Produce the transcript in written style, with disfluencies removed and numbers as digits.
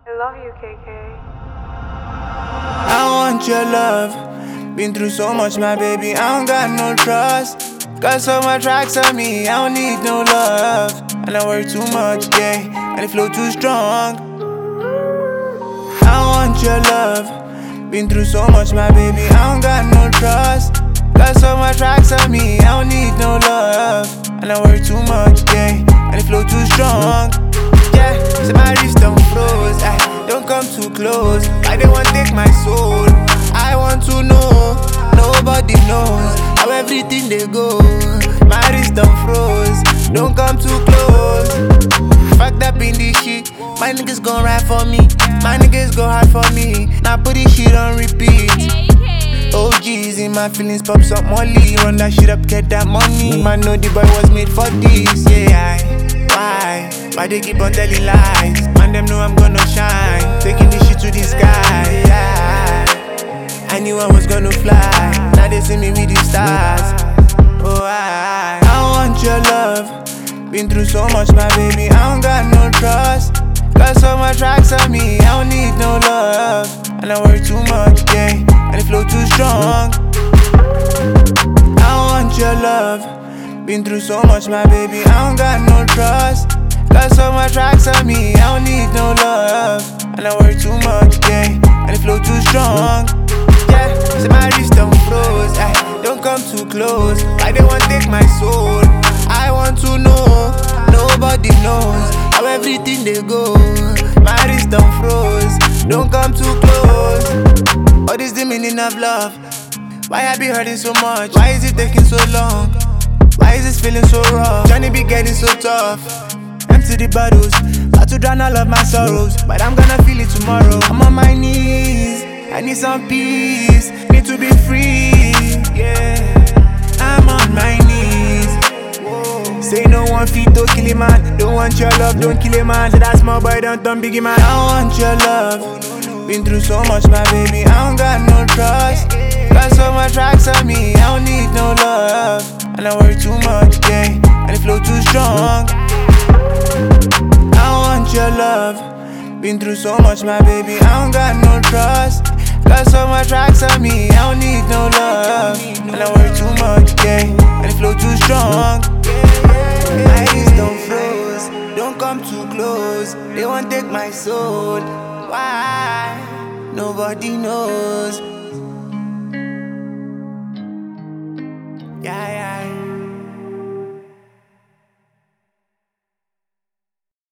I love you, KK. I want your love. Been through so much, my baby. I don't got no trust. Got so much racks on me. I don't need no love. And I work too much, yeah. And the flow too strong. I want your love. Been through so much, my baby. I don't got no trust. Got so much racks on me. I don't need no love. And I work too much, yeah. And the flow too strong. Yeah, so my wrist don't froze. Don't come too close. I don't want to take my soul. I want to know. Nobody knows how everything they go. My wrist don't froze. Don't come too close. Fucked up in this shit. My niggas gon' ride for me. My niggas go hard for me. Now put this shit on repeat. OGs in my feelings, pop some molly. Run that shit up, get that money. Man know the boy was made for this. Yeah, why they keep on telling lies? Man, them know I'm gonna shine. Taking this shit to the sky, yeah. I knew I was gonna fly. Now they see me with the stars. Oh, I want your love. Been through so much, my baby. I don't got no trust. Got so much racks on me. I don't need no love. And I work too much, yeah. And the flow too strong. I want your love. Been through so much, my baby. I don't got no trust. Got so much racks on me, I don't need no love. And I work too much, yeah. And the flow too strong. Yeah, so my wrist don't froze. Don't come too close. I don't want to take my soul. I want to know. Nobody knows how everything they go. My wrist don't froze. Don't come too close. What is the meaning of love? Why I be hurting so much? Why is it taking so long? Why is this feeling so rough? Journey be getting so tough. Empty the bottles, about to drown all of my sorrows. But I'm gonna feel it tomorrow. I'm on my knees, I need some peace. Need to be free, yeah. I'm on my knees. Whoa. Say no one feet, don't kill a man. Don't want your love, don't kill a man. Say that small boy, don't turn biggie man. I want your love. Been through so much, my baby. I don't got no trust. Got so much racks on me. I don't need no love. And I work too much, yeah. And the flow too strong. I want your love. Been through so much, my baby. I don't got no trust. Got so much racks on me. I don't need no love. And I work too much, yeah. And the flow too strong. My eyes don't froze. Don't come too close. They won't take my soul. Why? Nobody knows.